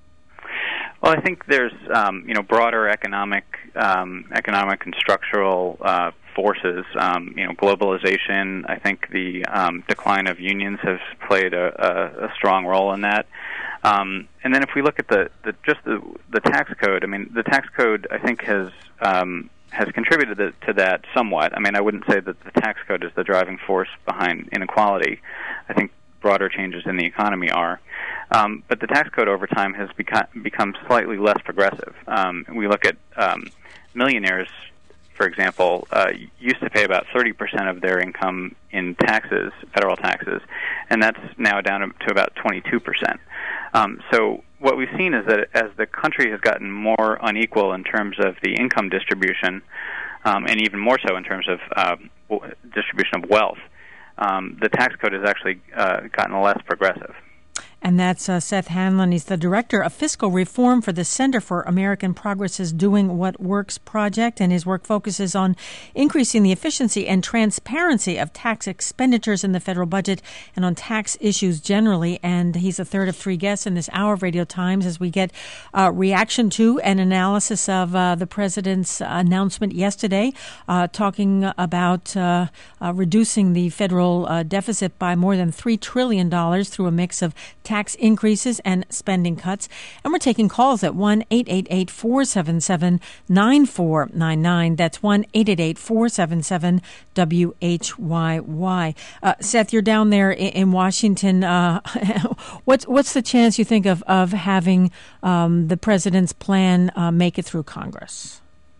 Well, I think there's um, you know broader economic um, economic and structural uh, forces. Um, you know, globalization. I think the um, decline of unions has played a, a, a strong role in that. Um, and then if we look at the, the just the, the tax code, I mean, the tax code I think has um, has contributed to, to that somewhat. I mean, I wouldn't say that the tax code is the driving force behind inequality. I think broader changes in the economy are. Um, but the tax code over time has become, become slightly less progressive. Um, we look at um, millionaires, for example, uh, used to pay about thirty percent of their income in taxes, federal taxes, and that's now down to about twenty-two percent. Um, so what we've seen is that as the country has gotten more unequal in terms of the income distribution, um, and even more so in terms of uh, distribution of wealth, um, the tax code has actually uh, gotten less progressive. And that's uh, Seth Hanlon. He's the Director of Fiscal Reform for the Center for American Progress's Doing What Works project, and his work focuses on increasing the efficiency and transparency of tax expenditures in the federal budget and on tax issues generally. And he's the third of three guests in this hour of Radio Times as we get uh, reaction to and analysis of uh, the president's announcement yesterday, uh, talking about uh, uh, reducing the federal uh, deficit by more than three trillion dollars through a mix of tax increases and spending cuts. And we're taking calls at one eight eight eight, four seven seven, nine four nine nine. That's one eight eight eight, four seven seven, W H Y Y. Uh, Seth, you're down there in, in Washington. Uh, what's what's the chance you think of, of having um, the president's plan uh, make it through Congress?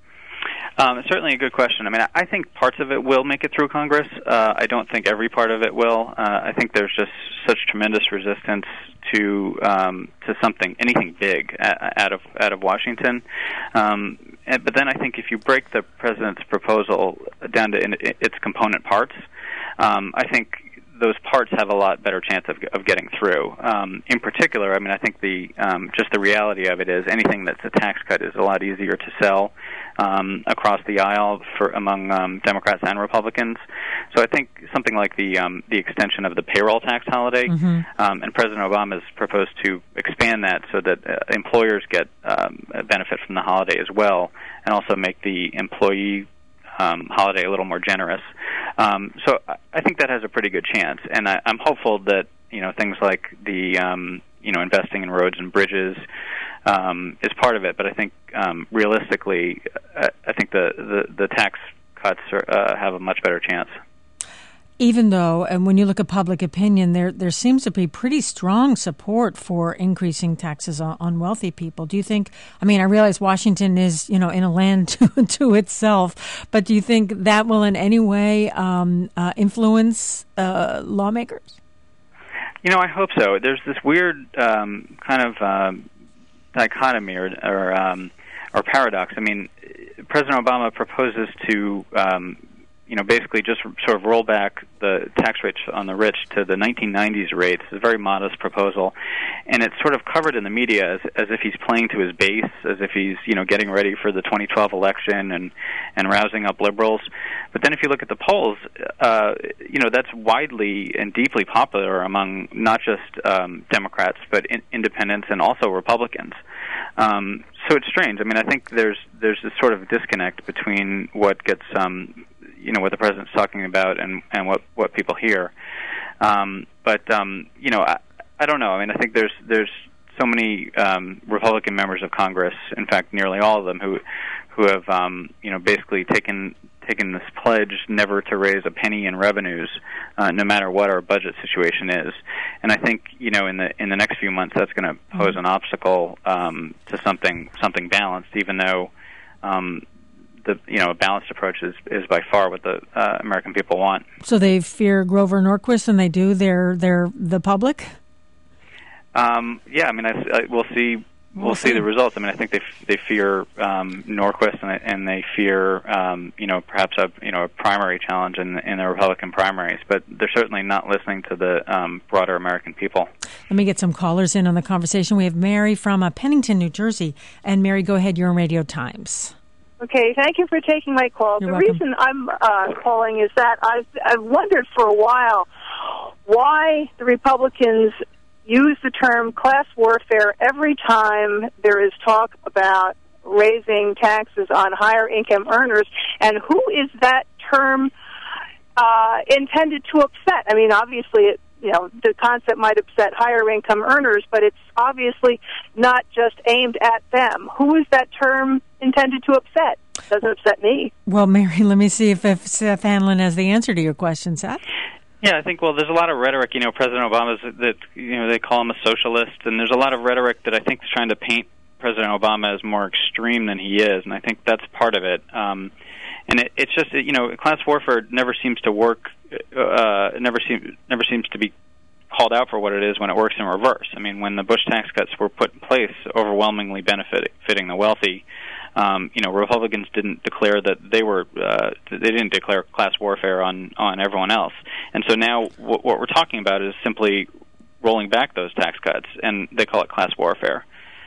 Um, it's certainly a good question. I mean, I think parts of it will make it through Congress. Uh, I don't think every part of it will. Uh, I think there's just such tremendous resistance to um, to something, anything big out of out of Washington. Um, and, but then I think if you break the president's proposal down to in, its component parts, um, I think those parts have a lot better chance of, of getting through. Um, in particular, I mean, I think the um, just the reality of it is anything that's a tax cut is a lot easier to sell um, across the aisle for among um, Democrats and Republicans. So I think something like the um, the extension of the payroll tax holiday, mm-hmm. um, and President Obama has proposed to expand that so that uh, employers get um, a benefit from the holiday as well, and also make the employee Um, holiday a little more generous. Um, so I think that has a pretty good chance, and I, I'm hopeful that you know things like the um, you know investing in roads and bridges um, is part of it. But I think um, realistically, I, I think the, the, the tax cuts uh, have a much better chance. Even though, and when you look at public opinion, there there seems to be pretty strong support for increasing taxes on, on wealthy people. Do you think, I mean, I realize Washington is, you know, in a land to, to itself, but do you think that will in any way um, uh, influence uh, lawmakers? You know, I hope so. There's this weird um, kind of um, dichotomy or or, um, or paradox. I mean, President Obama proposes to um, you know, basically just sort of roll back the tax rates on the rich to the nineteen nineties rates. It's a very modest proposal, and it's sort of covered in the media as, as if he's playing to his base, as if he's, you know, getting ready for the twenty twelve election and, and rousing up liberals. But then if you look at the polls, uh, you know, that's widely and deeply popular among not just um, Democrats, but in, independents and also Republicans. Um, so it's strange. I mean, I think there's there's this sort of disconnect between what gets um, you know, what the president's talking about and, and what, what people hear. Um, but, um, you know, I, I don't know. I mean, I think there's there's so many um, Republican members of Congress, in fact, nearly all of them, who who have, um, you know, basically taken taken this pledge never to raise a penny in revenues, uh, no matter what our budget situation is. And I think, you know, in the in the next few months, that's going to pose an obstacle um, to something something balanced, even though um, the you know a balanced approach is, is by far what the uh, American people want. So they fear Grover Norquist, and they do. They're they're the public. Um, yeah, I mean, I, I, we'll see. We'll, we'll see. see the results. I mean, I think they they fear um, Norquist, and, and they fear um, you know perhaps a you know a primary challenge in, in the Republican primaries. But they're certainly not listening to the um, broader American people. Let me get some callers in on the conversation. We have Mary from uh, Pennington, New Jersey, and Mary, go ahead. You're on Radio Times. Okay, thank you for taking my call. You're the welcome. reason I'm uh, calling is that I've, I've wondered for a while why the Republicans use the term class warfare every time there is talk about raising taxes on higher income earners, and who is that term uh, intended to upset? I mean, obviously, it, you know, the concept might upset higher income earners, but it's obviously not just aimed at them. Who is that term intended to upset? Doesn't upset me. Well, Mary, let me see if, if Seth Hanlon has the answer to your question, Seth. Yeah, I think, well, there's a lot of rhetoric, you know, President Obama's, that, you know, they call him a socialist, and there's a lot of rhetoric that I think is trying to paint President Obama as more extreme than he is, and I think that's part of it. Um, and it, it's just, you know, class warfare never seems to work, uh, never, seem, never seems to be called out for what it is when it works in reverse. I mean, when the Bush tax cuts were put in place, overwhelmingly benefiting the wealthy, Um, you know, Republicans didn't declare that they were, uh, they didn't declare class warfare on, on everyone else. And so now w- what we're talking about is simply rolling back those tax cuts, and they call it class warfare.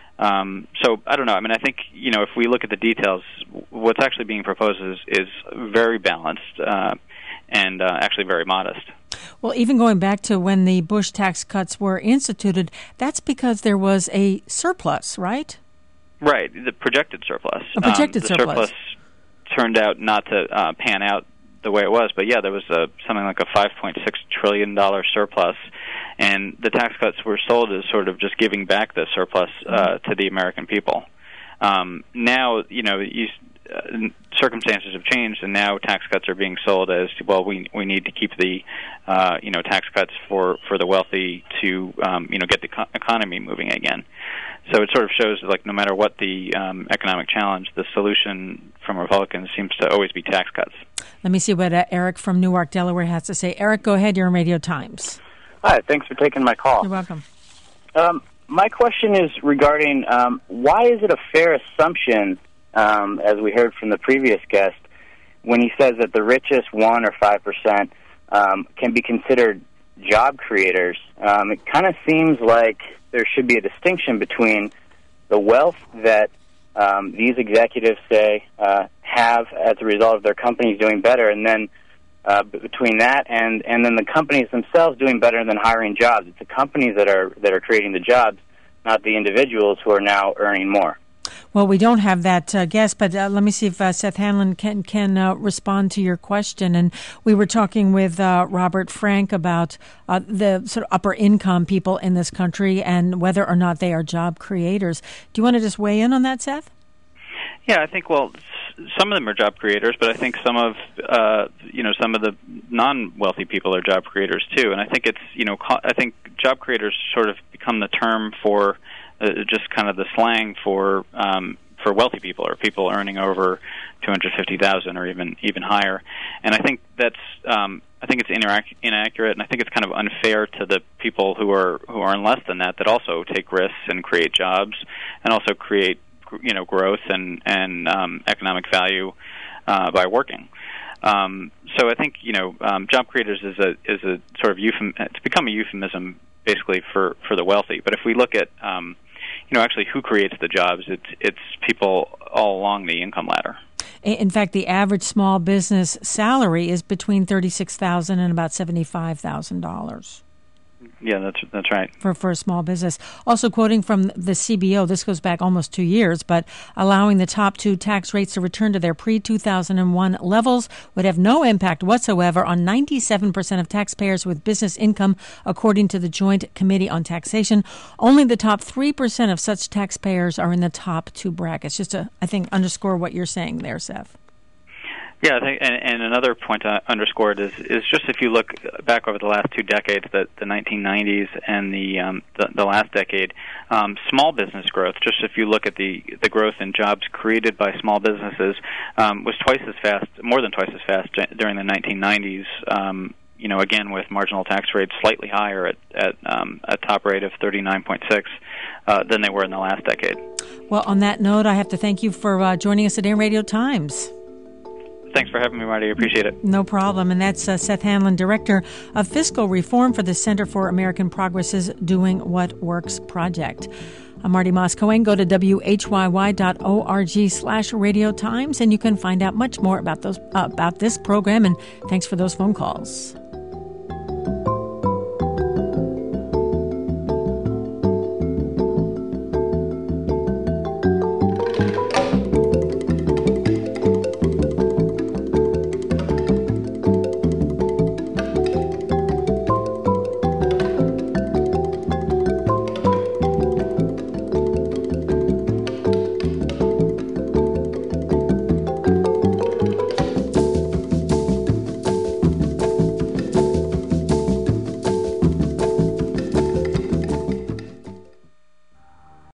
Um, so I don't know. I mean, I think, you know, if we look at the details, what's actually being proposed is, is very balanced uh, and uh, actually very modest. Well, even going back to when the Bush tax cuts were instituted, that's because there was a surplus, right? Right, the projected surplus. A projected um, the surplus. surplus turned out not to uh, pan out the way it was, but yeah, there was a, something like a five point six trillion dollars surplus, and the tax cuts were sold as sort of just giving back the surplus uh, to the American people. Um, now, you know, you, uh, circumstances have changed, and now tax cuts are being sold as, well, we we need to keep the, uh, you know, tax cuts for, for the wealthy to, um, you know, get the co- economy moving again. So it sort of shows, like, no matter what the um, economic challenge, the solution from Republicans seems to always be tax cuts. Let me see what uh, Eric from Newark, Delaware has to say. Eric, go ahead. You're on Radio Times. Hi, thanks for taking my call. You're welcome. Um, my question is regarding um, why is it a fair assumption, um, as we heard from the previous guest, when he says that the richest one or five percent um, can be considered job creators? Um, it kind of seems like there should be a distinction between the wealth that um, these executives say uh, have as a result of their companies doing better, and then uh, between that and, and then the companies themselves doing better than hiring jobs. It's the companies that are that are creating the jobs, not the individuals who are now earning more. Well, we don't have that uh, guest, but uh, let me see if uh, Seth Hanlon can can uh, respond to your question. And we were talking with uh, Robert Frank about uh, the sort of upper income people in this country and whether or not they are job creators. Do you want to just weigh in on that, Seth? Yeah, I think, well, some of them are job creators, but I think some of uh, you know some of the non-wealthy people are job creators too. And I think it's you know co- I think job creators sort of become the term for uh, just kind of the slang for um, for wealthy people or people earning over two hundred fifty thousand or even even higher. And I think that's um, I think it's inac- inaccurate, and I think it's kind of unfair to the people who are who earn less than that that also take risks and create jobs and also create you know growth and and um, economic value uh, by working. Um, so I think you know um, job creators is a is a sort of euphem- it's become a euphemism basically for, for the wealthy. But if we look at um, you know actually who creates the jobs, it's it's people all along the income ladder. In fact, the average small business salary is between thirty-six thousand dollars and about seventy-five thousand dollars. Yeah, that's that's right. For, for a small business. Also quoting from the C B O, this goes back almost two years, but allowing the top two tax rates to return to their pre-two thousand one levels would have no impact whatsoever on ninety-seven percent of taxpayers with business income, according to the Joint Committee on Taxation. Only the top three percent of such taxpayers are in the top two brackets. Just to, I think, underscore what you're saying there, Seth. Yeah, I think, and, and another point I underscored is is just if you look back over the last two decades, the, the nineteen nineties and the, um, the the last decade, um, small business growth. Just if you look at the the growth in jobs created by small businesses, um, was twice as fast, more than twice as fast during the nineteen nineties. Um, you know, again with marginal tax rates slightly higher at at um, a top rate of thirty-nine point six uh, than they were in the last decade. Well, on that note, I have to thank you for uh, joining us at A M Radio Times. Thanks for having me, Marty. I appreciate it. No problem. And that's uh, Seth Hanlon, Director of Fiscal Reform for the Center for American Progress's Doing What Works project. I'm Marty Moss-Cohen. Go to W H Y Y dot org slash Radio Times, and you can find out much more about those uh, about this program. And thanks for those phone calls.